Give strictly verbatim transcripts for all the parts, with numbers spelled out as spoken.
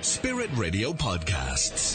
Spirit Radio Podcasts.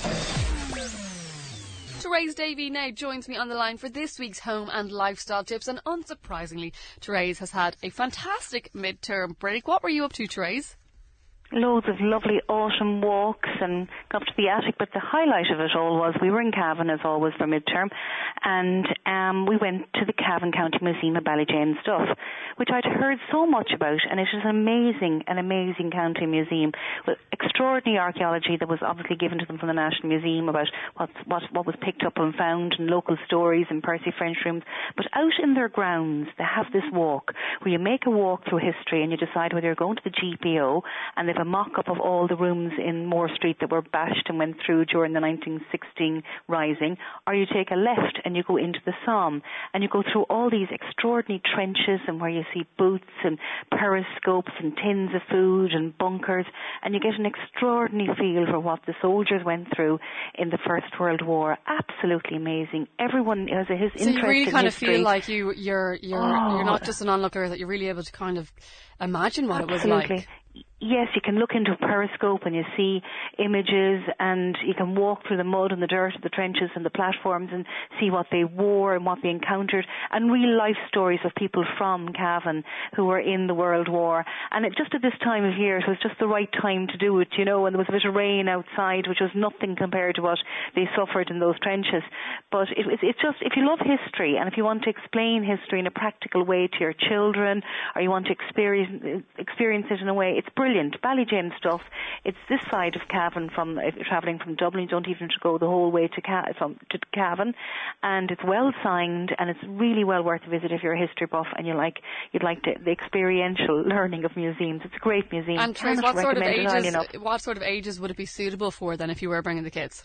Therese Davey now joins me on the line for this week's home and lifestyle tips, and unsurprisingly, Therese has had a fantastic midterm break. What were you up to, Therese? Loads of lovely autumn walks and got up to the attic, but the highlight of it all was we were in Cavan as always for midterm, and um, we went to the Cavan County Museum of Ballyjanestuff, which I'd heard so much about, and it is an amazing, an amazing county museum with extraordinary archaeology that was obviously given to them from the National Museum about what what, what was picked up and found, and local stories and Percy French rooms. But out in their grounds they have this walk where you make a walk through history and you decide whether you're going to the G P O, and they've a mock-up of all the rooms in Moore Street that were bashed and went through during the nineteen sixteen rising, or you take a left and you go into the Somme and you go through all these extraordinary trenches and where you see boots and periscopes and tins of food and bunkers, and you get an extraordinary feel for what the soldiers went through in the First World War. Absolutely amazing. Everyone has a, his so interest in history. So you really kind of feel like you, you're, you're, oh. you're not just an onlooker, that you're really able to kind of imagine what Absolutely. it was like. Yes, you can look into a periscope and you see images, and you can walk through the mud and the dirt of the trenches and the platforms and see what they wore and what they encountered, and real life stories of people from Cavan who were in the World War. And it, just at this time of year, it was just the right time to do it, you know, and there was a bit of rain outside, which was nothing compared to what they suffered in those trenches. But it, it, it's just, if you love history and if you want to explain history in a practical way to your children, or you want to experience, experience it in a way, it's brilliant. Ballyjanestuff. It's this side of Cavan from, if you're travelling from Dublin, you don't even have to go the whole way to, Ca- from, to Cavan, and it's well signed, and it's really well worth a visit if you're a history buff and you like, you'd like to, the experiential learning of museums. It's a great museum. And Therese, what sort of ages, what sort of ages would it be suitable for then if you were bringing the kids?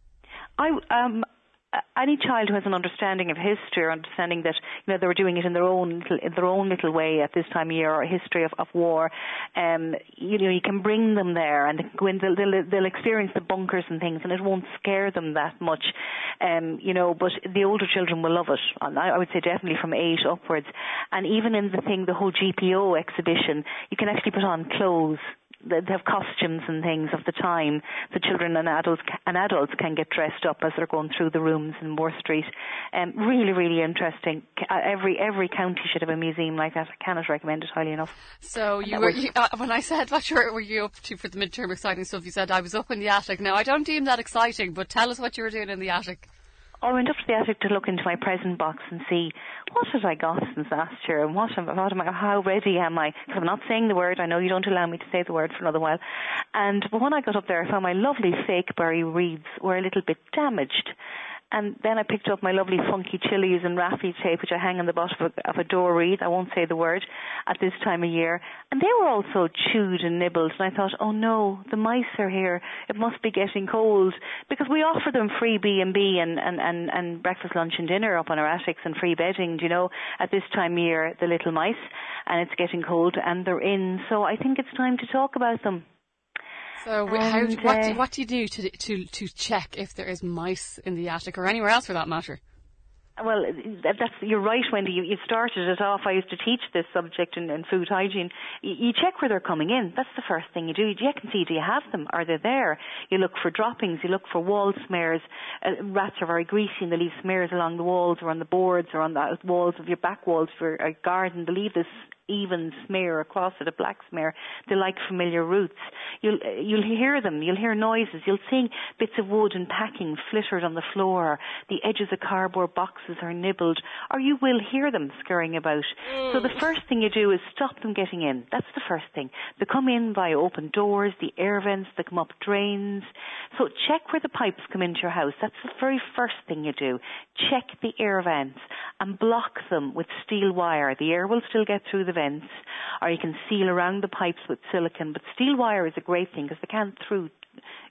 I, um, any child who has an understanding of history, or understanding that, you know, they were doing it in their own little, in their own little way at this time of year, or history of, of war, um, you know, you can bring them there and they can go in, they'll, they'll, they'll experience the bunkers and things, and it won't scare them that much, um, you know. But the older children will love it. And I, I would say definitely from eight upwards. And even in the thing, the whole G P O exhibition, you can actually put on clothes. They have costumes and things of the time. The children and adults and adults can get dressed up as they're going through the rooms in Moore Street. Um, really, really interesting. Every every county should have a museum like that. I cannot recommend it highly enough. So you were you, uh, when I said what were, were you up to for the midterm exciting stuff, you said I was up in the attic. Now I don't deem that exciting, but tell us what you were doing in the attic. I went up to the attic to look into my present box and see what have I got since last year, and what am, what am I, how ready am I? Because I'm not saying the word. I know you don't allow me to say the word for another while. And but when I got up there, I found my lovely fake berry wreaths were a little bit damaged. And then I picked up my lovely funky chilies and raffia tape, which I hang on the bottom of a, of a door wreath. I won't say the word at this time of year. And they were also chewed and nibbled. And I thought, oh no, the mice are here. It must be getting cold. Because we offer them free B and B and, and, and, and breakfast, lunch and dinner up on our attics, and free bedding, you know, at this time of year, the little mice. And it's getting cold and they're in. So I think it's time to talk about them. So how, and, what, uh, do, what do you do to, to, to check if there is mice in the attic, or anywhere else for that matter? Well, that's, you're right, Wendy. You, you started it off. I used to teach this subject in, in food hygiene. You, you check where they're coming in. That's the first thing you do. You check and see, do you have them? Are they there? You look for droppings. You look for wall smears. Uh, rats are very greasy and they leave smears along the walls or on the boards or on the walls of your back walls for a garden. They leave this even smear across it, a black smear. They like familiar roots. You'll you'll hear them. You'll hear noises. You'll see bits of wood and packing flittered on the floor. The edges of cardboard boxes are nibbled, or you will hear them scurrying about. Mm. So the first thing you do is stop them getting in. That's the first thing. They come in via open doors, the air vents, they come up drains. So check where the pipes come into your house. That's the very first thing you do. Check the air vents and block them with steel wire. The air will still get through the vents, or you can seal around the pipes with silicone, but steel wire is a great thing because they can't through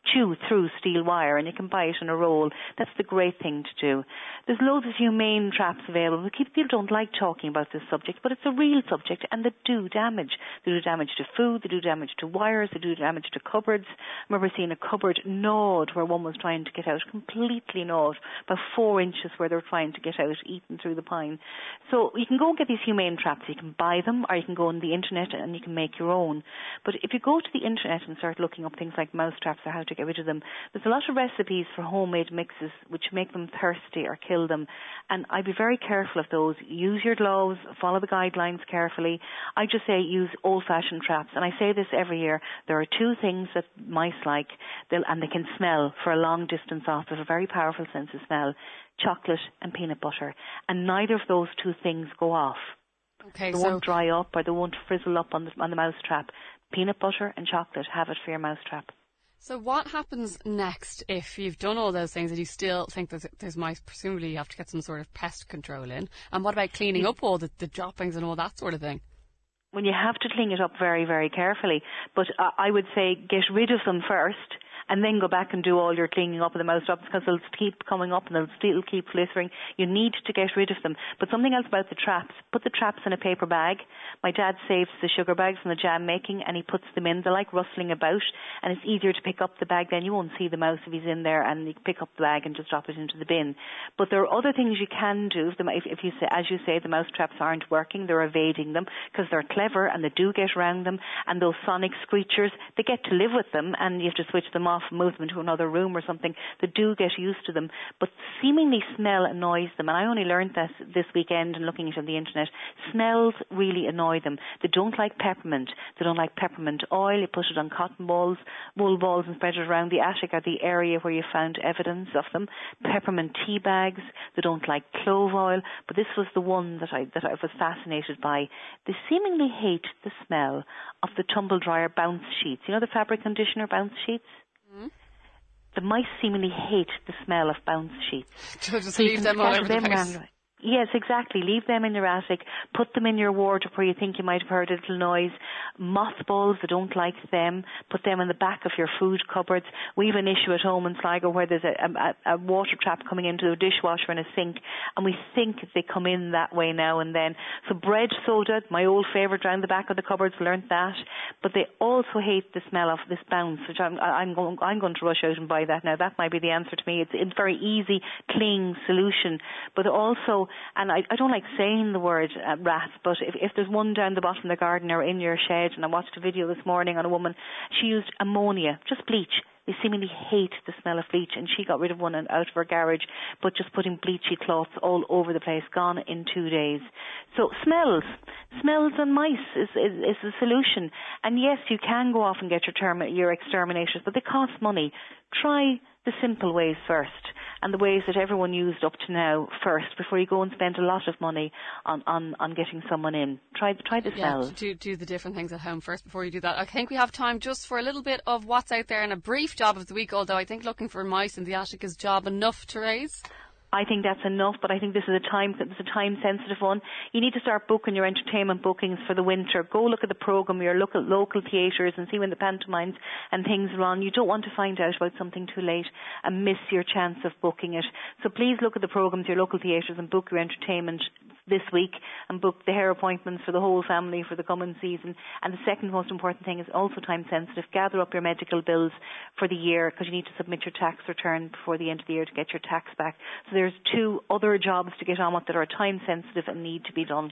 chew through steel wire, and you can buy it in a roll. That's the great thing to do. There's loads of humane traps available. People don't like talking about this subject, but it's a real subject, and they do damage. They do damage to food, they do damage to wires, they do damage to cupboards. I remember seeing a cupboard gnawed where one was trying to get out, completely gnawed, about four inches where they were trying to get out, eaten through the pine. So you can go and get these humane traps. You can buy them, or you can go on the internet and you can make your own. But if you go to the internet and start looking up things like mouse traps or how to get rid of them, there's a lot of recipes for homemade mixes which make them thirsty or kill them. And I'd be very careful of those. Use your gloves, follow the guidelines carefully. I just say use old-fashioned traps. And I say this every year. There are two things that mice like, They'll, and they can smell for a long distance off. They have a very powerful sense of smell. Chocolate and peanut butter. And neither of those two things go off. Okay, they so won't dry up or they won't frizzle up on the, on the mouse trap. Peanut butter and chocolate, have it for your mouse trap. So what happens next if you've done all those things and you still think that there's mice? Presumably you have to get some sort of pest control in. And what about cleaning up all the, the droppings and all that sort of thing? Well, you have to clean it up very, very carefully. But uh, I would say get rid of them first, and then go back and do all your cleaning up of the mouse traps, because they'll keep coming up and they'll still keep flittering. You need to get rid of them. But something else about the traps, put the traps in a paper bag. My dad saves the sugar bags from the jam making and he puts them in. They're like rustling about, and it's easier to pick up the bag then. You won't see the mouse if he's in there, and you pick up the bag and just drop it into the bin. But there are other things you can do. If, the, if, if you say, as you say, the mouse traps aren't working, they're evading them because they're clever and they do get around them. And those sonic screechers, they get to live with them, and you have to switch them off, move them into another room or something. They do get used to them, but seemingly smell annoys them. And I only learned this this weekend and looking at it on the internet. Smells really annoy them. They don't like peppermint. They don't like peppermint oil. You put it on cotton balls, wool balls, and spread it around. The attic are the area where you found evidence of them. Peppermint tea bags. They don't like clove oil. But this was the one that I that I was fascinated by. They seemingly hate the smell of the tumble dryer bounce sheets. You know the fabric conditioner bounce sheets? Mm-hmm. The mice seemingly hate the smell of bounce sheets. So just so leave them all over the place. Yes, exactly. Leave them in your attic. Put them in your wardrobe where you think you might have heard a little noise. Mothballs, they don't like them. Put them in the back of your food cupboards. We have an issue at home in Sligo where there's a, a, a water trap coming into a dishwasher and a sink, and we think they come in that way now and then. So bread soda, my old favourite, around the back of the cupboards, learnt that. But they also hate the smell of this bounce, which I'm, I'm, going, I'm going to rush out and buy that now. That might be the answer to me. It's, it's a very easy, clean solution. But also, and I, I don't like saying the word uh, rat, but if, if there's one down the bottom of the garden or in your shed, and I watched a video this morning on a woman, she used ammonia, just bleach. They seemingly hate the smell of bleach, and she got rid of one out of her garage, but just putting bleachy cloths all over the place, gone in two days. So smells, smells and mice is, is, is the solution. And yes, you can go off and get your, term, your exterminators, but they cost money. Try the simple ways first, and the ways that everyone used up to now first, before you go and spend a lot of money on, on, on getting someone in. Try, try the smells. Yeah, do, do the different things at home first before you do that. I think we have time just for a little bit of what's out there and a brief job of the week, although I think looking for mice in the attic is job enough to raise. I think that's enough, but I think this is a time it's a time sensitive one. You need to start booking your entertainment bookings for the winter. Go look at the programme, your local local theatres, and see when the pantomimes and things are on. You don't want to find out about something too late and miss your chance of booking it. So please look at the programmes, your local theatres, and book your entertainment this week, and book the hair appointments for the whole family for the coming season. And the second most important thing is also time sensitive. Gather up your medical bills for the year, because you need to submit your tax return before the end of the year to get your tax back. So there's two other jobs to get on with that are time sensitive and need to be done.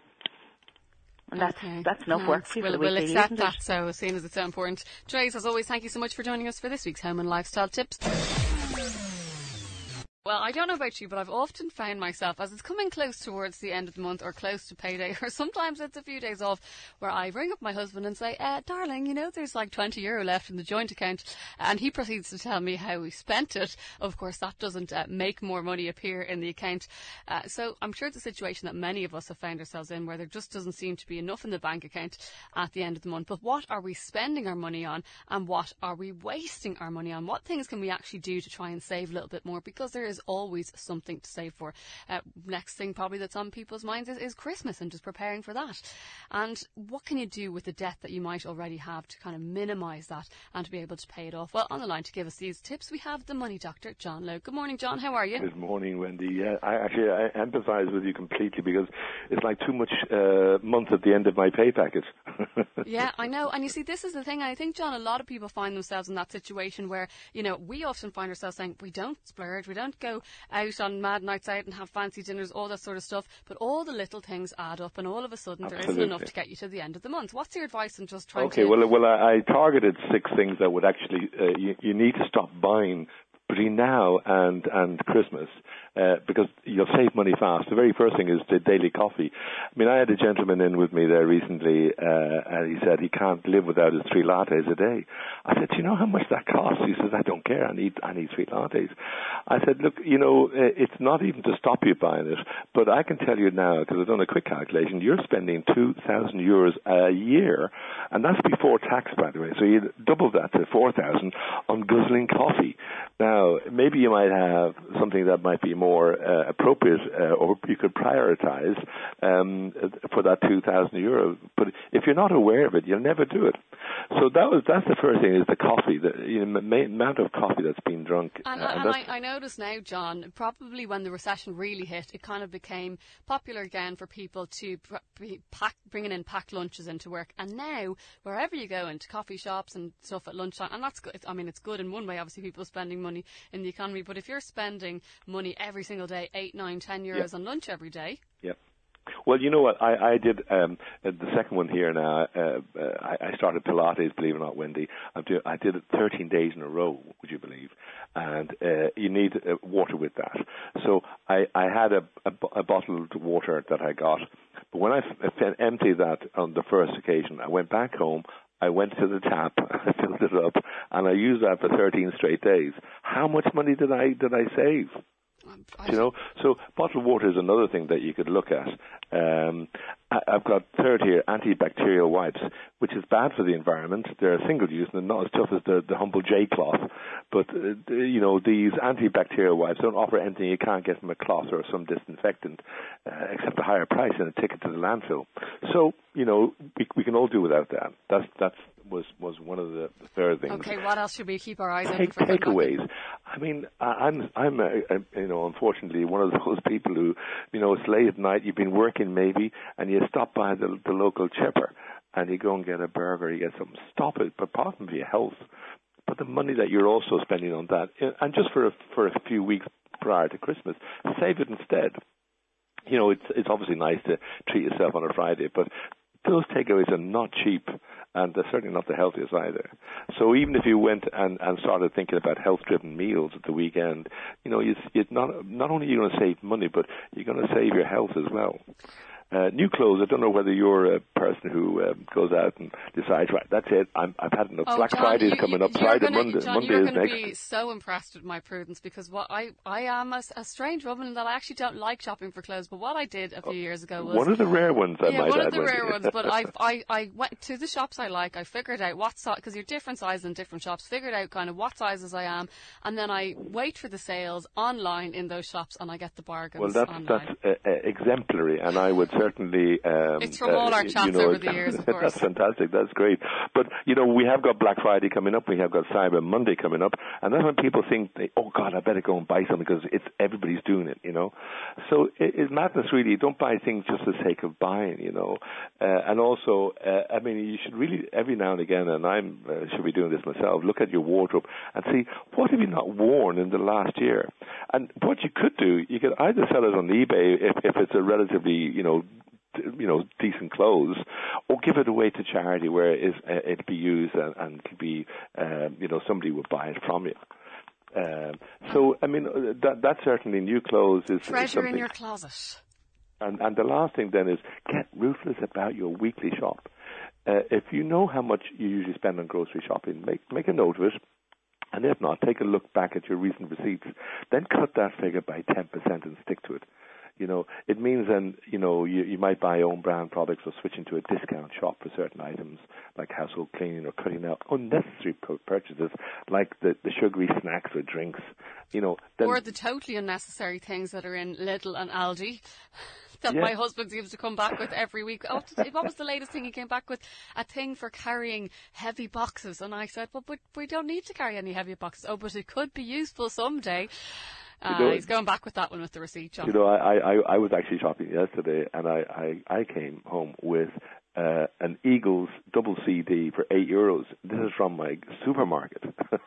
And that's, okay. that's enough Thanks. work for you. We'll, for the we'll weekly, accept that, it? so seeing as it's so important. Trace, as always, thank you so much for joining us for this week's Home and Lifestyle Tips. Well, I don't know about you, but I've often found myself, as it's coming close towards the end of the month or close to payday, or sometimes it's a few days off, where I ring up my husband and say, uh, darling, you know, there's like twenty euro left in the joint account, and he proceeds to tell me how he spent it. Of course, that doesn't uh, make more money appear in the account. Uh, so I'm sure it's a situation that many of us have found ourselves in, where there just doesn't seem to be enough in the bank account at the end of the month. But what are we spending our money on, and what are we wasting our money on? What things can we actually do to try and save a little bit more? Because there is is always something to save for. Uh, next thing probably that's on people's minds is, is Christmas and just preparing for that. And what can you do with the debt that you might already have to kind of minimise that and to be able to pay it off? Well, on the line to give us these tips, we have the money doctor, John Lowe. Good morning, John. How are you? Good morning, Wendy. Yeah, I actually I empathise with you completely because it's like too much uh, month at the end of my pay packet. Yeah, I know. And you see, this is the thing. I think, John, a lot of people find themselves in that situation where, you know, we often find ourselves saying we don't splurge, we don't go out on mad nights out and have fancy dinners, all that sort of stuff. But all the little things add up, and all of a sudden Absolutely. there isn't enough to get you to the end of the month. What's your advice on just trying okay, to... Okay, well, well, I, I targeted six things that would actually, uh, you, you need to stop buying between now and, and Christmas, uh, because you'll save money fast. The very first thing is the daily coffee. I mean, I had a gentleman in with me there recently, uh, and he said he can't live without his three lattes a day. I said, do you know how much that costs? He says, I don't care. I need, I need three lattes. I said, look, you know, it's not even to stop you buying it, but I can tell you now, because I've done a quick calculation, you're spending two thousand euros a year, and that's before tax, by the way. So you double that to four thousand on guzzling coffee. Now, maybe you might have something that might be more uh, appropriate, uh, or you could prioritize um, for that two thousand euro. But if you're not aware of it, you'll never do it. So that was that's the first thing, is the coffee, the you know, ma- amount of coffee that's been drunk. And, uh, and I, I notice now, John, probably when the recession really hit, it kind of became popular again for people to pr- be pack, bringing in packed lunches into work. And now, wherever you go, into coffee shops and stuff at lunchtime, and that's good. I mean, it's good in one way, obviously, people spending money in the economy. But if you're spending money every single day, eight, nine, ten euros Yep. on lunch every day. Yep. Well, you know what? I, I did um, uh, the second one here now. Uh, uh, I, I started Pilates, believe it or not, Wendy. I did, I did it thirteen days in a row, would you believe? And uh, you need uh, water with that. So I, I had a, a, a bottled water that I got. But when I f- emptied that on the first occasion, I went back home. I went to the tap, I filled it up, and I used that for thirteen straight days. How much money did I did I save? You know, so bottled water is another thing that you could look at. Um, I, I've got third here, antibacterial wipes, which is bad for the environment. They're single use and not as tough as the, the humble J cloth. But, uh, you know, these antibacterial wipes don't offer anything you can't get from a cloth or some disinfectant, uh, except a higher price and a ticket to the landfill. So, you know, we, we can all do without that. That's, that's was, was one of the third things. Okay, what else should we keep our eyes Take, open for? Takeaways. I mean, I'm, I'm, a, a, you know, unfortunately one of those people who, you know, it's late at night, you've been working maybe, and you stop by the, the local chipper, and you go and get a burger, you get something. Stop it, but apart from for your health, but the money that you're also spending on that, and just for a, for a few weeks prior to Christmas, save it instead. You know, it's it's obviously nice to treat yourself on a Friday, but those takeaways are not cheap, and they're certainly not the healthiest either. So even if you went and, and started thinking about health-driven meals at the weekend, you know, you, you not not only are you going to save money, but you're going to save your health as well. Uh, new clothes, I don't know whether you're a person who um, goes out and decides, right, that's it, I'm, I've had enough. Oh, Black John, Friday's you, coming you, up, Friday, gonna, Monday, John, Monday you're is going to next. be so impressed with my prudence, because what I, I am a, a strange woman in that I actually don't like shopping for clothes, but what I did a few years ago was... One of the rare ones, I yeah, might one add. of the Wendy. rare ones, but I, I, I went to the shops I like, I figured out what size, because you're different sizes in different shops, figured out kind of what sizes I am, and then I wait for the sales online in those shops, and I get the bargains Well, that's, online. that's uh, uh, exemplary, and I would certainly... Um, it's from all uh, our chats you know, over the years, of course. That's fantastic. That's great. But, you know, we have got Black Friday coming up. We have got Cyber Monday coming up. And that's when people think, they, oh, God, I better go and buy something because it's everybody's doing it, you know. So it, it's madness, really. Don't buy things just for the sake of buying, you know. Uh, and also, uh, I mean, you should really, every now and again, and I uh, should be doing this myself, look at your wardrobe and see, what have you not worn in the last year? And what you could do, you could either sell it on eBay if, if it's a relatively, you know, you know, decent clothes, or give it away to charity where it is, uh, it'd be used and, and could be, um, you know, somebody would buy it from you. Um, so, I mean, that, that certainly new clothes is treasure something. in your closet. And, and the last thing then is get ruthless about your weekly shop. Uh, if you know how much you usually spend on grocery shopping, make make a note of it. And if not, take a look back at your recent receipts. Then cut that figure by ten percent and stick to it. You know, it means then, you know, you, you might buy own brand products or switch into a discount shop for certain items like household cleaning or cutting out unnecessary purchases like the, the sugary snacks or drinks, you know. Then, or the totally unnecessary things that are in Lidl and Aldi that yeah. my husband seems to come back with every week. Oh, what was the latest thing he came back with? A thing for carrying heavy boxes. And I said, well, but we don't need to carry any heavy boxes. Oh, but it could be useful someday. Uh, you know, he's going back with that one with the receipt, John. You know, I, I, I was actually shopping yesterday, and I, I, I came home with uh, an Eagles double C D for eight euros. This is from my supermarket.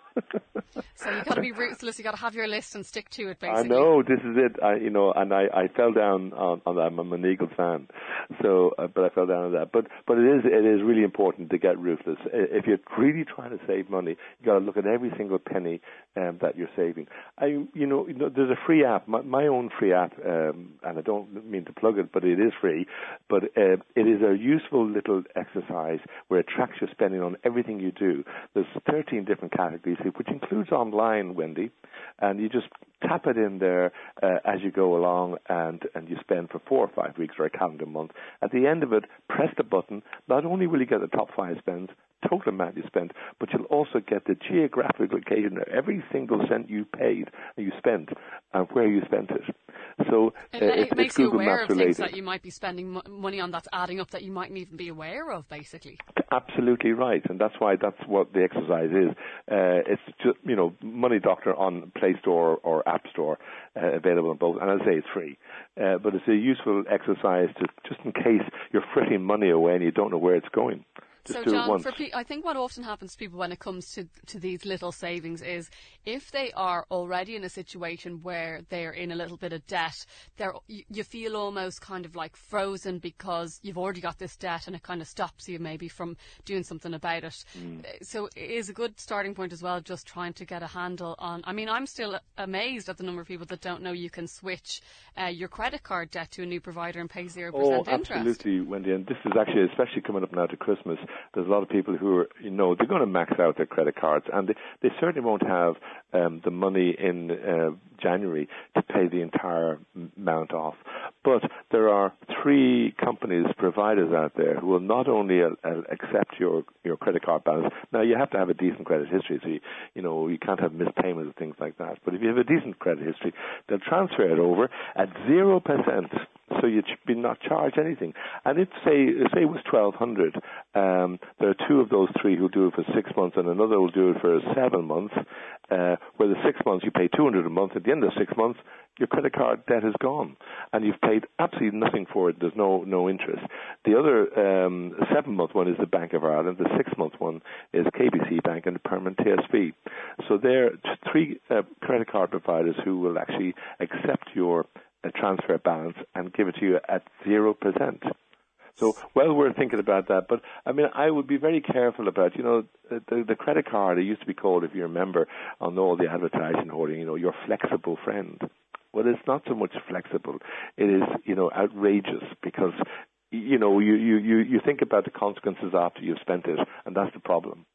So you've got to be ruthless. You've got to have your list and stick to it, basically. I know, this is it. I, you know, and I, I fell down on, on that. I'm an Eagles fan, so uh, but I fell down on that. But but it is it is really important to get ruthless. If you're really trying to save money, you got to look at every single penny um, that you're saving. I you know, you know there's a free app, my, my own free app, um, and I don't mean to plug it, but it is free. But uh, it is a useful little exercise where it tracks your spending on everything you do. There's thirteen different categories, which includes online, Wendy, and you just tap it in there uh, as you go along, and, and you spend for four or five weeks or a calendar month. At the end of it, press the button. Not only will you get the top five spends, total amount you spent, but you'll also get the geographic location of every single cent you paid, you spent, and where you spent it. So it, uh, it it's, makes it's you Google aware Maps of related. things that you might be spending mo- money on that's adding up that you mightn't even be aware of, basically. Absolutely right, and that's why that's what the exercise is. Uh, it's just, you know, Money Doctor on Play Store or App Store, uh, available on both, and as I say, it's free. Uh, but it's a useful exercise to just in case you're fritting money away and you don't know where it's going. Just So, John, for pe- I think what often happens to people when it comes to, to these little savings is if they are already in a situation where they're in a little bit of debt, they're, you, you feel almost kind of like frozen because you've already got this debt and it kind of stops you maybe from doing something about it. Mm. So it is a good starting point as well, just trying to get a handle on. I mean, I'm still amazed at the number of people that don't know you can switch uh, your credit card debt to a new provider and pay zero percent oh, interest. Absolutely, Wendy. And this is actually, especially coming up now to Christmas, there's a lot of people who are, you know, they're going to max out their credit cards, and they, they certainly won't have um, the money in uh, January to pay the entire amount off. But there are three companies, providers out there who will not only uh, accept your, your credit card balance. Now, you have to have a decent credit history, so you, you know, you can't have missed payments and things like that. But if you have a decent credit history, they'll transfer it over at zero percent. So you'd be not charged anything. And if, say, say it was twelve hundred, um, there are two of those three who do it for six months and another will do it for seven months, uh, where the six months you pay two hundred a month. At the end of six months, your credit card debt is gone. And you've paid absolutely nothing for it. There's no, no interest. The other um, seven-month one is the Bank of Ireland. The six-month one is K B C Bank and the permanent T S B. So there are three uh, credit card providers who will actually accept your a transfer balance and give it to you at zero percent. So, well, we're thinking about that. But, I mean, I would be very careful about, you know, the, the credit card, it used to be called, if you remember, on all the advertising hoarding, you know, your flexible friend. Well, it's not so much flexible. It is, you know, outrageous because, you know, you, you, you, you think about the consequences after you've spent it, and that's the problem.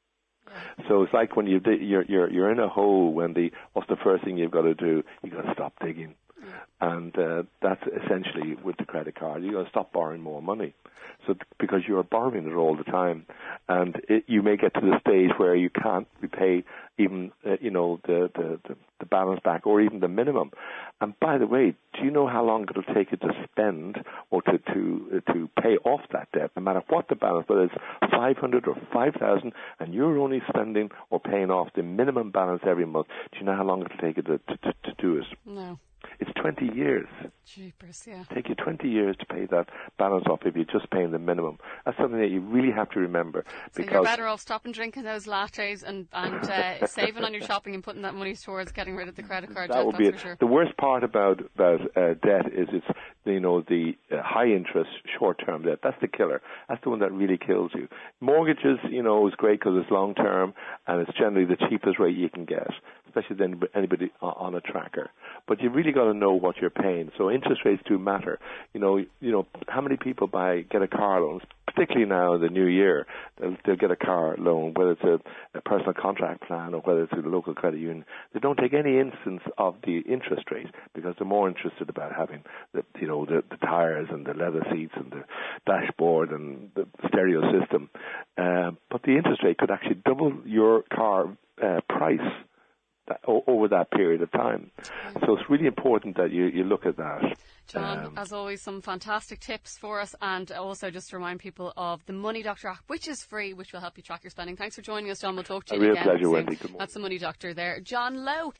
So it's like when you di- you're, you're, you're in a hole, Wendy, what's the first thing you've got to do? You've got to stop digging. And uh, that's essentially with the credit card. You're going to stop borrowing more money. So th- because you're borrowing it all the time, and it, you may get to the stage where you can't repay even, uh, you know, the, the, the, the balance back or even the minimum. And by the way, do you know how long it'll take you to spend or to to uh, to pay off that debt, no matter what the balance, whether it's five hundred or five thousand, and you're only spending or paying off the minimum balance every month? Do you know how long it'll take you to to, to, to do it? No. It's twenty years. Jeepers, yeah. Take you twenty years to pay that balance off if you're just paying the minimum. That's something that you really have to remember. So because you're better off stopping drinking those lattes and, and uh, saving on your shopping and putting that money towards getting rid of the credit card that debt, would that's be for it. sure. The worst part about, about uh, debt is it's, you know, the uh, high interest short-term debt. That's the killer. That's the one that really kills you. Mortgages, you know, is great because it's long-term and it's generally the cheapest rate you can get, especially then anybody on a tracker. But you've really got to know know what you're paying. So interest rates do matter. You know, you know, how many people buy get a car loan, particularly now in the new year, they'll, they'll get a car loan, whether it's a, a personal contract plan or whether it's a local credit union. They don't take any instance of the interest rate because they're more interested about having the, you know, the, the tires and the leather seats and the dashboard and the stereo system. Uh, but the interest rate could actually double your car uh, price that, o- over that period of time. So it's really important that you, you look at that. John, um, as always, some fantastic tips for us, and also just to remind people of the Money Doctor app, which is free, which will help you track your spending. Thanks for joining us, John. We'll talk to you a real again pleasure, soon. Wendy. Good morning. That's the Money Doctor there. John Lowe.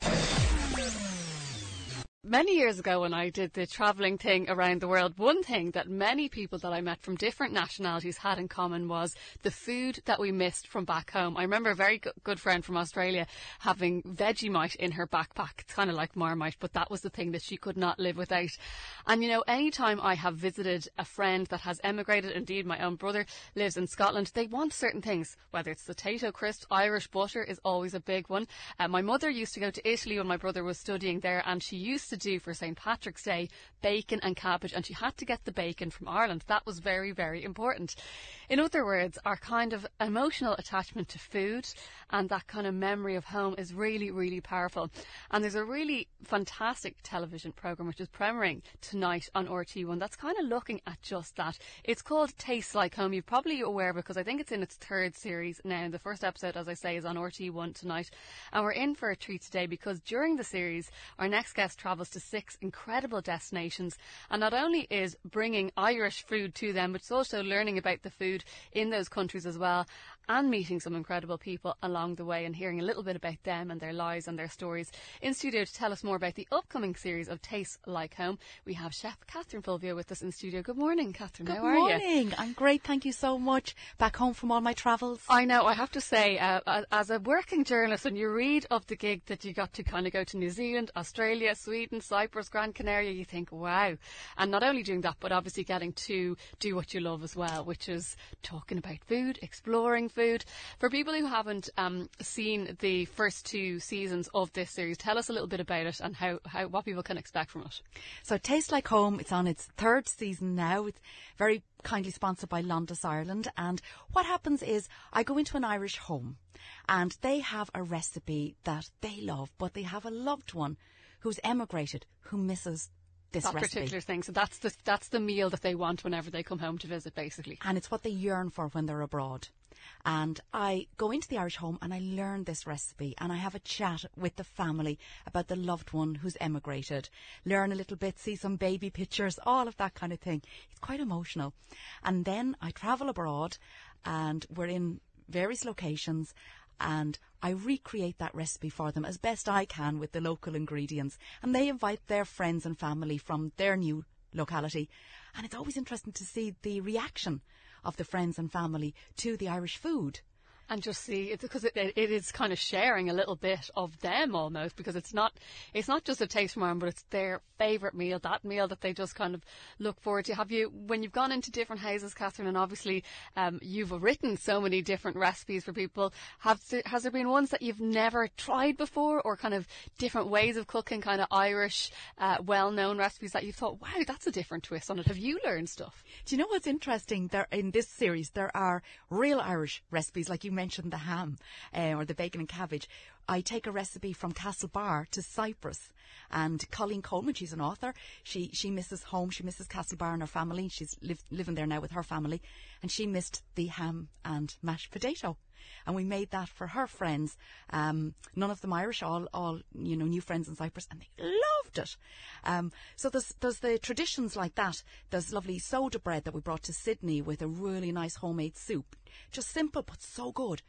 Many years ago when I did the travelling thing around the world, one thing that many people that I met from different nationalities had in common was the food that we missed from back home. I remember a very go- good friend from Australia having Vegemite in her backpack. It's kind of like Marmite, but that was the thing that she could not live without. And, you know, anytime I have visited a friend that has emigrated, indeed my own brother lives in Scotland, they want certain things, whether it's potato crisps, Irish butter is always a big one. Uh, my mother used to go to Italy when my brother was studying there, and she used to do for Saint Patrick's Day bacon and cabbage, and she had to get the bacon from Ireland. That was very, very important. In other words, our kind of emotional attachment to food and that kind of memory of home is really, really powerful. And there's a really fantastic television programme which is premiering tonight on R T one that's kind of looking at just that. It's called Tastes Like Home. You're probably aware because I think it's in its third series now. The first episode, as I say, is on R T one tonight. And we're in for a treat today because during the series, our next guest travels to six incredible destinations, and not only is bringing Irish food to them, but it's also learning about the food in those countries as well, and meeting some incredible people along the way and hearing a little bit about them and their lives and their stories. In studio to tell us more about the upcoming series of Tastes Like Home, we have Chef Catherine Fulvio with us in studio. Good morning, Catherine. Good How are you? Good morning. I'm great, thank you so much. Back home from all my travels. I know, I have to say, uh, as a working journalist, when you read of the gig that you got to kind of go to New Zealand, Australia, Sweden, Cyprus, Gran Canaria, you think, wow. And not only doing that, but obviously getting to do what you love as well, which is talking about food, exploring food. For people who haven't um, seen the first two seasons of this series, tell us a little bit about it and how, how what people can expect from it. So Taste Like Home, it's on its third season now. It's very kindly sponsored by Londis Ireland. And what happens is I go into an Irish home and they have a recipe that they love, but they have a loved one who's emigrated, who misses this that recipe. particular thing. So that's the, that's the meal that they want whenever they come home to visit, basically. And it's what they yearn for when they're abroad. And I go into the Irish home and I learn this recipe and I have a chat with the family about the loved one who's emigrated, learn a little bit, see some baby pictures, all of that kind of thing. It's quite emotional. And then I travel abroad and we're in various locations and I recreate that recipe for them as best I can with the local ingredients. And they invite their friends and family from their new locality. And it's always interesting to see the reaction of the friends and family to the Irish food. And just see, it's because it, it is kind of sharing a little bit of them almost, because it's not it's not just a taste from Ireland, but it's their favourite meal, that meal that they just kind of look forward to. Have you, when you've gone into different houses, Catherine, and obviously um, you've written so many different recipes for people, have has there been ones that you've never tried before, or kind of different ways of cooking, kind of Irish, uh, well-known recipes that you thought, wow, that's a different twist on it? Have you learned stuff? Do you know what's interesting? There, in this series, there are real Irish recipes, like you mentioned the ham uh, or the bacon and cabbage. I take a recipe from Castlebar to Cyprus, and Colleen Coleman, she's an author, she she misses home, she misses Castlebar and her family. She's live, living there now with her family, and she missed the ham and mashed potato. And we made that for her friends, um, none of them Irish, all, all you know, new friends in Cyprus, and they loved it. Um, so there's, there's the traditions like that. There's lovely soda bread that we brought to Sydney with a really nice homemade soup. Just simple, but so good.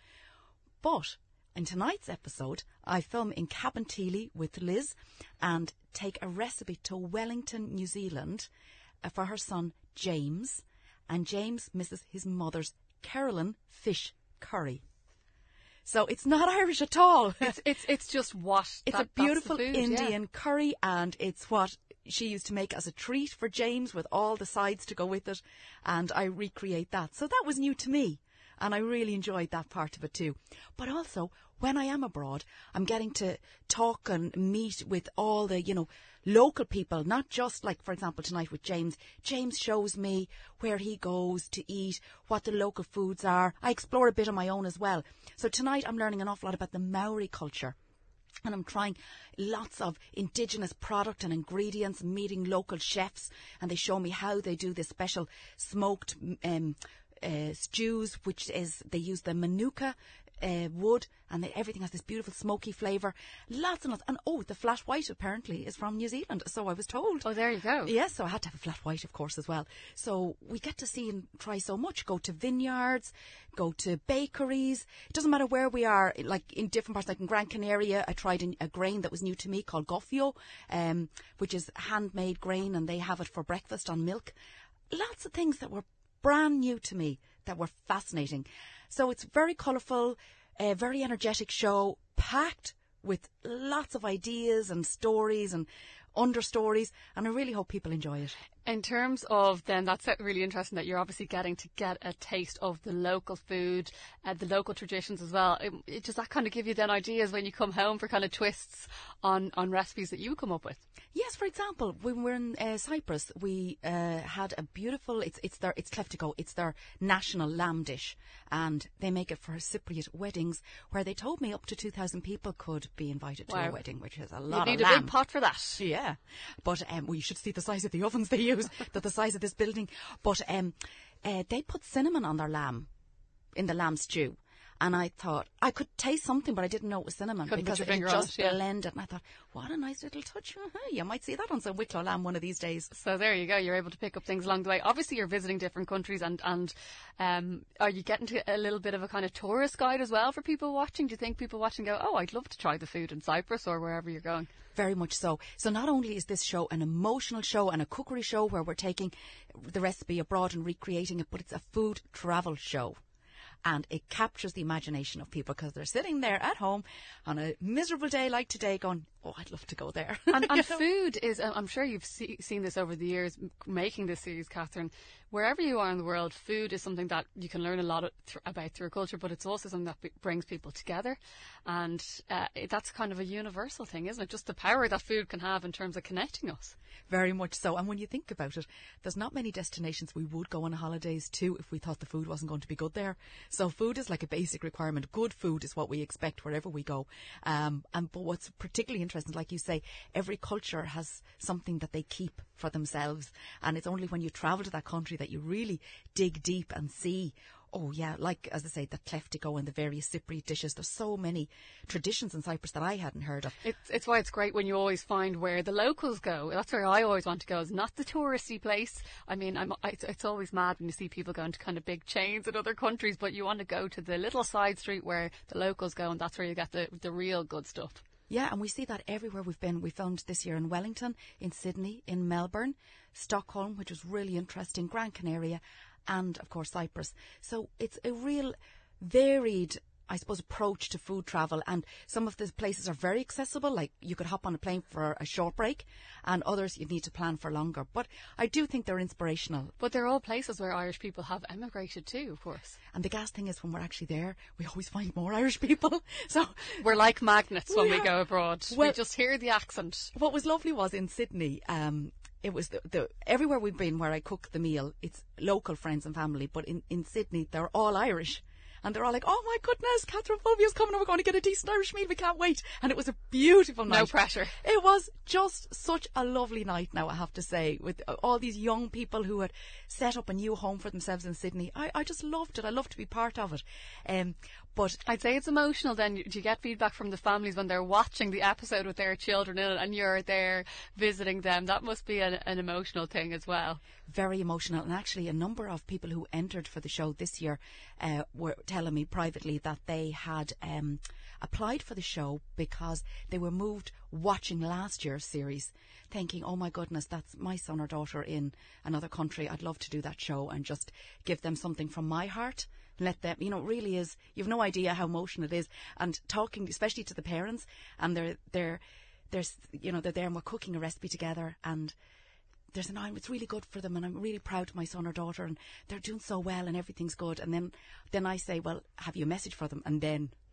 But in tonight's episode, I film in Cabinteely with Liz and take a recipe to Wellington, New Zealand, uh, for her son, James. And James misses his mother's Carolyn fish curry. So it's not Irish at all. It's it's, it's just what it's that, a beautiful food, Indian yeah. curry, and it's what she used to make as a treat for James with all the sides to go with it, and I recreate that. So that was new to me, and I really enjoyed that part of it too. But also, when I am abroad, I'm getting to talk and meet with all the, you know, local people, not just like, for example, tonight with James. James shows me where he goes to eat, what the local foods are. I explore a bit on my own as well. So tonight I'm learning an awful lot about the Maori culture. And I'm trying lots of indigenous product and ingredients, meeting local chefs, and they show me how they do this special smoked um, uh, stews, which is, they use the manuka uh, wood, and they, everything has this beautiful smoky flavour. Lots and lots. And oh, the flat white apparently is from New Zealand, so I was told. Oh, there you go. Yes, so I had to have a flat white, of course, as well. So we get to see and try so much. Go to vineyards, go to bakeries. It doesn't matter where we are, like in different parts, like in Gran Canaria, I tried a grain that was new to me called gofio, um, which is handmade grain, and they have it for breakfast on milk. Lots of things that were brand new to me that were fascinating. So it's very colourful, a very energetic show, packed with lots of ideas and stories and understories, and I really hope people enjoy it. In terms of then, that's really interesting that you're obviously getting to get a taste of the local food, uh, the local traditions as well. It, it, does that kind of give you then ideas when you come home for kind of twists on, on recipes that you come up with? Yes, for example, when we were in uh, Cyprus, we uh, had a beautiful, it's it's their, it's Kleftiko, it's their national lamb dish, and they make it for Cypriot weddings, where they told me up to two thousand people could be invited to Wow. a wedding, which is a lot You of need a lamb. big pot for that. Yeah, but um, well, you should see the size of the ovens they use, the, the size of this building. But um, uh, they put cinnamon on their lamb, in the lamb stew. And I thought, I could taste something, but I didn't know it was cinnamon. Couldn't because put it your had finger on just it, yeah. blended. And I thought, what a nice little touch. Uh-huh. You might see that on some Wicklow lamb one of these days. So there you go. You're able to pick up things along the way. Obviously, you're visiting different countries, and and um, are you getting to a little bit of a kind of tourist guide as well for people watching? Do you think people watching go, oh, I'd love to try the food in Cyprus or wherever you're going? Very much so. So not only is this show an emotional show and a cookery show where we're taking the recipe abroad and recreating it, but it's a food travel show. And it captures the imagination of people because they're sitting there at home on a miserable day like today going, oh, I'd love to go there. And, and You know? food is, I'm sure you've see, seen this over the years, m- making this series, Catherine. Wherever you are in the world, food is something that you can learn a lot of, th- about through a culture, but it's also something that b- brings people together. And uh, it, that's kind of a universal thing, isn't it? Just the power that food can have in terms of connecting us. Very much so. And when you think about it, there's not many destinations we would go on holidays to if we thought the food wasn't going to be good there. So food is like a basic requirement. Good food is what we expect wherever we go. Um, and but what's particularly interesting, like you say, every culture has something that they keep for themselves. And it's only when you travel to that country that you really dig deep and see, oh yeah, like, as I say, the Kleftiko and the various Cypriot dishes. There's so many traditions in Cyprus that I hadn't heard of. It's it's why it's great when you always find where the locals go. That's where I always want to go. It's not the touristy place. I mean, I'm, I, it's always mad when you see people going to kind of big chains in other countries, but you want to go to the little side street where the locals go, and that's where you get the, the real good stuff. Yeah, and we see that everywhere we've been. We found this year in Wellington, in Sydney, in Melbourne, Stockholm, which was really interesting, Gran Canaria, and of course Cyprus. So it's a real varied, I suppose, approach to food travel, and some of the places are very accessible, like you could hop on a plane for a short break, and others you need to plan for longer. But I do think they're inspirational. But they're all places where Irish people have emigrated to, of course. And the gas thing is, when we're actually there, we always find more Irish people. So We're like magnets when We we are. go abroad. Well- we just hear the accent. what was lovely was in Sydney, um, it was the, the everywhere we've been where I cook the meal, it's local friends and family, but in, in Sydney they're all Irish. And they're all like, oh my goodness, Catherine Fulvia's coming over, we're going to get a decent Irish meal, we can't wait. And it was a beautiful night. No pressure. It was just such a lovely night now, I have to say, with all these young people who had set up a new home for themselves in Sydney. I, I just loved it. I loved to be part of it. Um, but I'd say it's emotional then. Do you get feedback from the families when they're watching the episode with their children in it and you're there visiting them? That must be an, an emotional thing as well. very emotional. And actually a number of people who entered for the show this year uh, were telling me privately that they had um, applied for the show because they were moved watching last year's series, thinking, oh my goodness, that's my son or daughter in another country. I'd love to do that show and just give them something from my heart. Let them, you know, it really is, you've no idea how emotional it is. And talking, especially to the parents, and they're, they're, there's, you know, they're there and we're cooking a recipe together, and there's an, it's really good for them, and I'm really proud of my son or daughter, and they're doing so well and everything's good. And then, then I say, well, have you a message for them? And then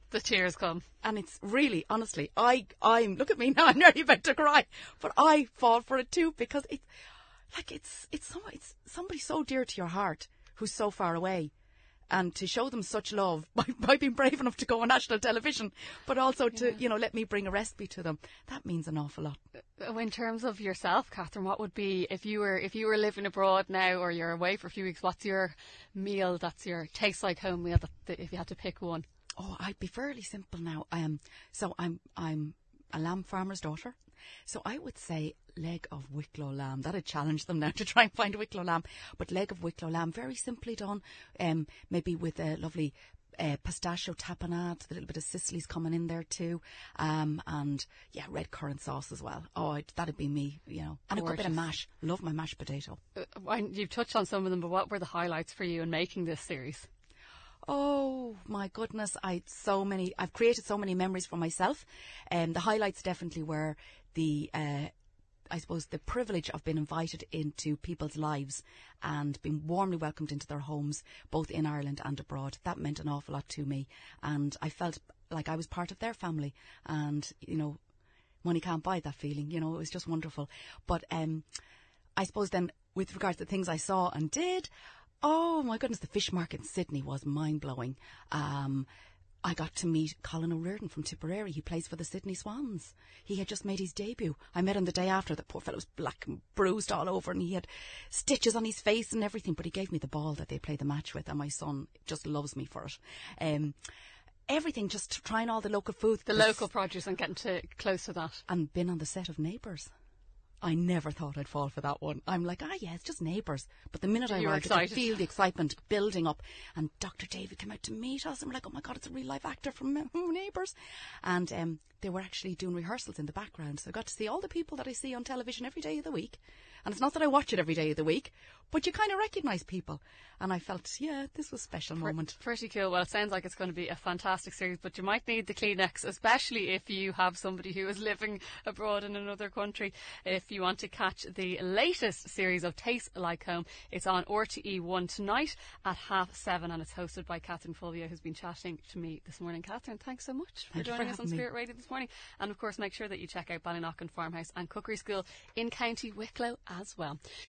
the tears come. And it's really, honestly, I, I'm, look at me now, I'm nearly about to cry, but I fall for it too, because it, like, it's, it's, so, it's somebody so dear to your heart who's so far away. And to show them such love by, by being brave enough to go on national television, but also to, yeah. you know, let me bring a recipe to them. That means an awful lot. In terms of yourself, Catherine, what would be, if you were if you were living abroad now or you're away for a few weeks, what's your meal that's your taste like home meal that, that if you had to pick one? Oh, I'd be fairly simple now. Um, so I'm I'm a lamb farmer's daughter. So I would say leg of Wicklow lamb. That'd challenge them now to try and find a Wicklow lamb. But leg of Wicklow lamb, very simply done. Um, maybe with a lovely uh, pistachio tapenade, a little bit of Sicily's coming in there too. Um, and yeah, red currant sauce as well. Oh, I'd, that'd be me, you know. And Gorgeous. A good bit of mash. Love my mashed potato. Uh, you've touched on some of them, but what were the highlights for you in making this series? Oh my goodness, I so many. I've created so many memories for myself, and um, the highlights definitely were the, uh, I suppose, the privilege of being invited into people's lives and being warmly welcomed into their homes, both in Ireland and abroad. That meant an awful lot to me, and I felt like I was part of their family. And you know, money can't buy that feeling. You know, it was just wonderful. But um, I suppose then, with regards to things I saw and did. Oh my goodness, the fish market in Sydney was mind-blowing. Um, I got to meet Colin O'Riordan from Tipperary. He plays for the Sydney Swans. He had just made his debut. I met him the day after. The poor fellow was black and bruised all over, and he had stitches on his face and everything, but he gave me the ball that they played the match with, and my son just loves me for it. Um, everything, just trying all the local food. The local produce and getting to, close to that. And been on the set of Neighbours. I never thought I'd fall for that one. I'm like, ah, yeah, it's just Neighbours. But the minute I arrived, I could feel the excitement building up. And Doctor David came out to meet us. And we're like, oh my God, it's a real life actor from Neighbours. And um, they were actually doing rehearsals in the background. So I got to see all the people that I see on television every day of the week. And it's not that I watch it every day of the week, but you kind of recognise people. And I felt, yeah, this was a special moment. Pretty cool. Well, it sounds like it's going to be a fantastic series, but you might need the Kleenex, especially if you have somebody who is living abroad in another country. If you want to catch the latest series of Taste Like Home, it's on R T E one tonight at half seven, and it's hosted by Catherine Fulvio, who's been chatting to me this morning. Catherine, thanks so much for Thank joining for us on me. Spirit Radio this morning. And of course, make sure that you check out Ballynockin Farmhouse and Cookery School in County Wicklow as well.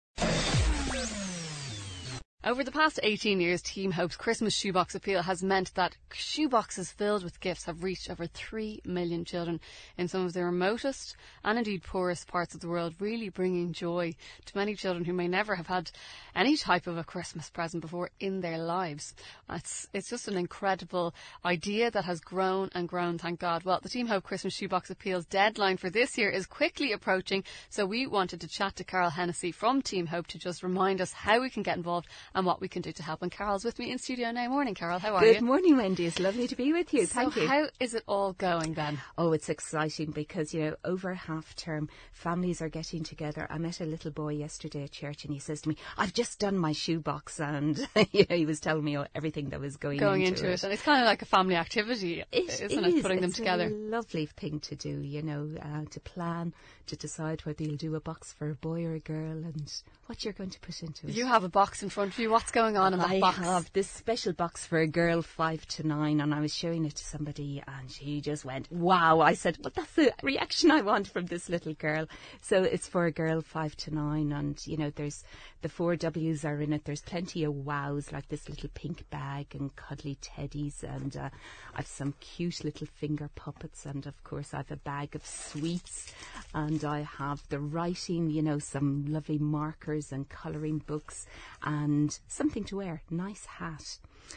Over the past eighteen years, Team Hope's Christmas Shoebox Appeal has meant that shoeboxes filled with gifts have reached over three million children in some of the remotest and indeed poorest parts of the world, really bringing joy to many children who may never have had any type of a Christmas present before in their lives. It's, it's just an incredible idea that has grown and grown, thank God. Well, the Team Hope Christmas Shoebox Appeal's deadline for this year is quickly approaching, so we wanted to chat to Carol Hennessy from Team Hope to just remind us how we can get involved and what we can do to help. And Carol's with me in studio now. Morning, Carol. How are Good you? Good morning, Wendy. It's lovely to be with you. So Thank you. How is it all going then? Oh, it's exciting because, you know, over half term, families are getting together. I met a little boy yesterday at church and he says to me, I've just done my shoebox, and you know, he was telling me everything that was going, going into, into it. it. And it's kind of like a family activity, it, isn't it? it, Is. putting them it's together? It's a lovely thing to do, you know, uh, to plan, to decide whether you'll do a box for a boy or a girl and what you're going to put into it. You have a box in front of you. What's going on in that I box? I have this special box for a girl five to nine, and I was showing it to somebody and she just went, wow. I said, well, that's the reaction I want from this little girl. So it's for a girl five to nine, and, you know, there's the four W's are in it. There's plenty of wows, like this little pink bag and cuddly teddies, and uh, I've some cute little finger puppets, and of course I've a bag of sweets, and I have the writing, you know, some lovely markers and colouring books, and something to wear, nice hat,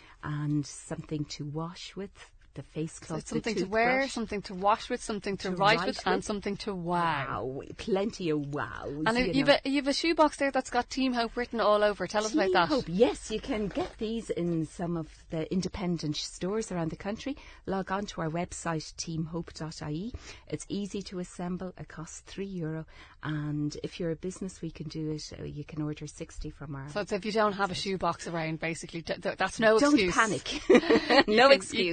and something to wash with, the face cloth, so something the to wear, toothbrush, something to wash with, something to, to write, write with, with, and something to wow. Wow, plenty of wows. And you you've know. a, you've a shoebox there that's got Team Hope written all over. Tell us Team about that. Hope. Yes, you can get these in some of the independent stores around the country. Log on to our website, team hope dot I E. It's easy to assemble. It costs three euro. And if you're a business, we can do it. Uh, you can order sixty from our... So it's if you don't have a shoebox around, basically, d- th- that's no Don't excuse. panic. You No can, excuse. You can get them in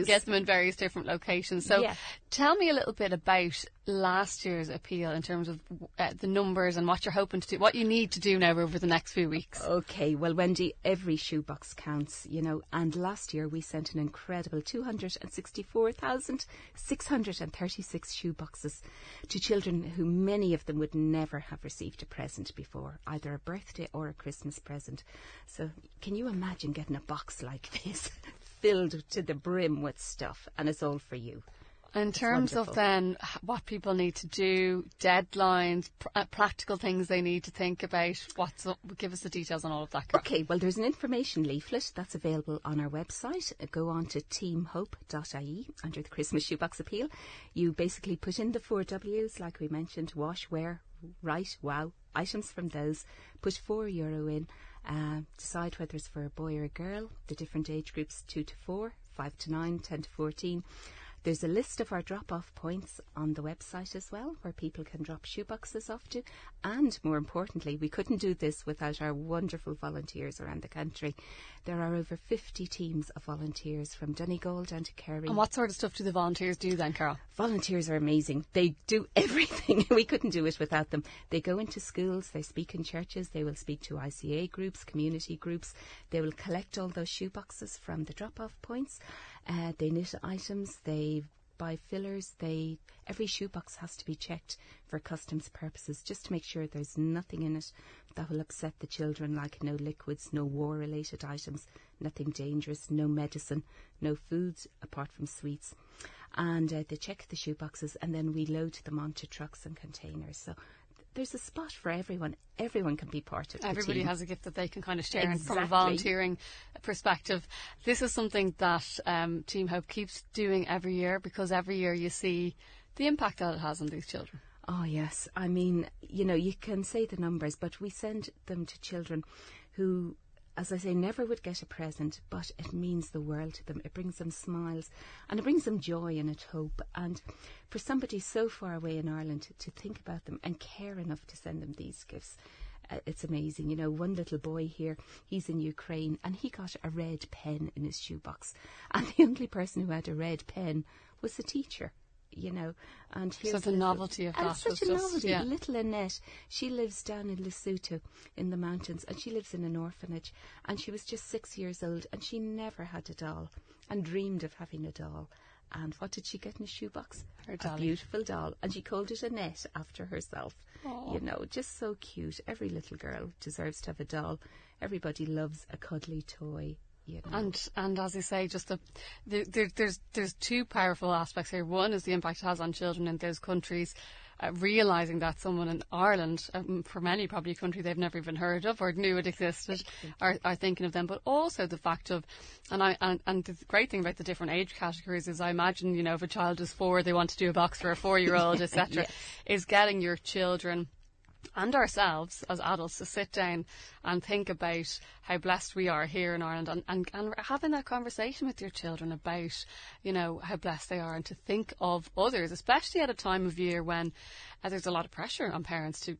various different locations. So Yeah. tell me a little bit about last year's appeal in terms of uh, the numbers and what you're hoping to do, what you need to do now over the next few weeks. Okay, well, Wendy, every shoebox counts, you know, and last year we sent an incredible two hundred sixty-four thousand six hundred thirty-six shoeboxes to children who many of them would never have received a present before, either a birthday or a Christmas present. So can you imagine getting a box like this filled to the brim with stuff, and it's all for you? In terms of wonderful. then h- what people need to do, deadlines, pr- uh, practical things they need to think about, what's up, give us the details on all of that, Carol. Okay, well, there's an information leaflet that's available on our website. Uh, Go on to team hope dot I E under the Christmas Shoebox Appeal. You basically put in the four W's, like we mentioned: wash, wear, write, wow, items from those. Put four euro in. Uh, decide whether it's for a boy or a girl. The different age groups: two to four, five to nine, ten to fourteen. There's a list of our drop-off points on the website as well, where people can drop shoeboxes off to. And more importantly, we couldn't do this without our wonderful volunteers around the country. There are over fifty teams of volunteers from Donegal down to Kerry. And what sort of stuff do the volunteers do then, Carol? Volunteers are amazing. They do everything. We couldn't do it without them. They go into schools, they speak in churches, they will speak to I C A groups, community groups. They will collect all those shoeboxes from the drop-off points. Uh, they knit items, they buy fillers. They every shoebox has to be checked for customs purposes, just to make sure there's nothing in it that will upset the children, like no liquids, no war-related items, nothing dangerous, no medicine, no foods apart from sweets. And uh, they check the shoeboxes, and then we load them onto trucks and containers. So there's a spot for everyone. Everyone can be part of the Everybody team. has a gift that they can kind of share. And from a Exactly. volunteering perspective, this is something that um, Team Hope keeps doing every year, because every year you see the impact that it has on these children. Oh, yes. I mean, you know, you can say the numbers, but we send them to children who, as I say, never would get a present, but it means the world to them. It brings them smiles, and it brings them joy and it hope. And for somebody so far away in Ireland to, to think about them and care enough to send them these gifts, uh, it's amazing. You know, one little boy here, he's in Ukraine, and he got a red pen in his shoebox. And the only person who had a red pen was the teacher. You know, and here's So the little- novelty of and that it's such was a just- novelty. yeah. Little Annette, she lives down in Lesotho in the mountains, and she lives in an orphanage, and she was just six years old, and she never had a doll and dreamed of having a doll. And what did she get in a shoebox? Her A dolly. beautiful doll, and she called it Annette after herself. Aw. You know, just so cute. Every little girl deserves to have a doll. Everybody loves a cuddly toy. You know. And and as I say, just the, the, there, there's there's two powerful aspects here. One is the impact it has on children in those countries, uh, realising that someone in Ireland, um, for many probably a country they've never even heard of or knew it existed, are, are thinking of them. But also the fact of, and I and, and the great thing about the different age categories is, I imagine, you know, if a child is four, they want to do a box for a four-year-old, et cetera. Yes. Is getting your children and ourselves as adults to sit down and think about how blessed we are here in Ireland, and, and, and having that conversation with your children about, you know, how blessed they are, and to think of others, especially at a time of year when uh, there's a lot of pressure on parents to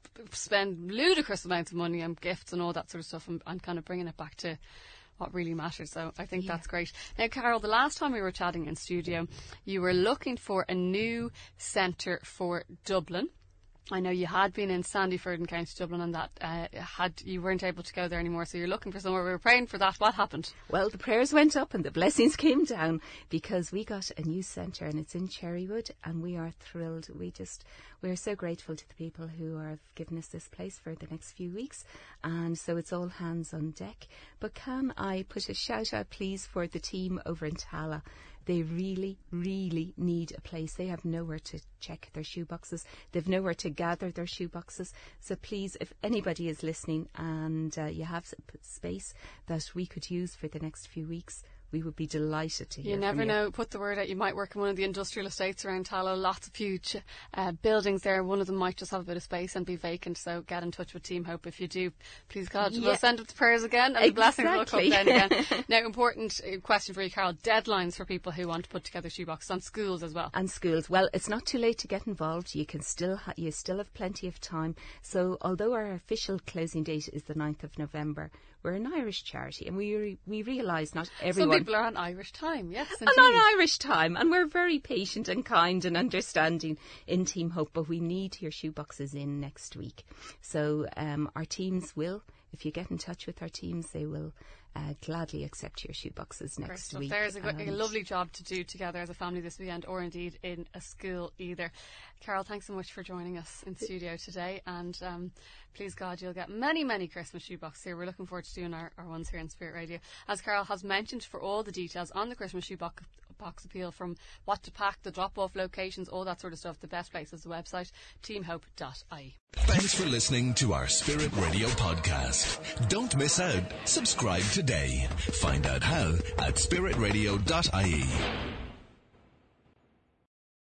spend ludicrous amounts of money on gifts and all that sort of stuff, and, and kind of bringing it back to what really matters. So I think Yeah. that's great. Now, Carol, the last time we were chatting in studio, you were looking for a new centre for Dublin. I know you had been in Sandyford in County Dublin, and that uh, had you weren't able to go there anymore, so you're looking for somewhere. We were praying for that. What happened? Well, the prayers went up and the blessings came down, because we got a new centre, and it's in Cherrywood, and we are thrilled. We just, we're so grateful to the people who have given us this place for the next few weeks, and so it's all hands on deck. But can I put a shout out, please, for the team over in Tala? They really, really need a place. They have nowhere to check their shoeboxes. They've nowhere to gather their shoeboxes. So please, if anybody is listening and uh, you have s- space that we could use for the next few weeks, we would be delighted to hear You never from you. know. Put the word out. You might work in one of the industrial estates around Tallow. Lots of huge uh, buildings there. One of them might just have a bit of space and be vacant. So get in touch with Team Hope if you do. Please God, Yeah. we'll send up the prayers again, and the blessings will come Exactly. down again. Now, important uh, question for you, Carol. Deadlines for people who want to put together shoeboxes, on schools as well. And schools. Well, it's not too late to get involved. You can still ha- you still have plenty of time. So although our official closing date is the ninth of November, we're an Irish charity, and we re- we realise not everyone. Some Some people are on Irish time, yes, indeed. And on Irish time, and we're very patient and kind and understanding in Team Hope, but we need your shoeboxes in next week. So um, our teams will, if you get in touch with our teams, they will uh, gladly accept your shoeboxes next week. There's a, a lovely job to do together as a family this weekend, or indeed in a school either. Carol, thanks so much for joining us in studio today, and um, please God you'll get many, many Christmas shoeboxes here. We're looking forward to doing our, our ones here in Spirit Radio. As Carol has mentioned, for all the details on the Christmas shoebox box appeal, from what to pack, the drop-off locations, all that sort of stuff, the best place is the website, team hope dot I E. Thanks for listening to our Spirit Radio podcast. Don't miss out. Subscribe today. Find out how at spirit radio dot I E.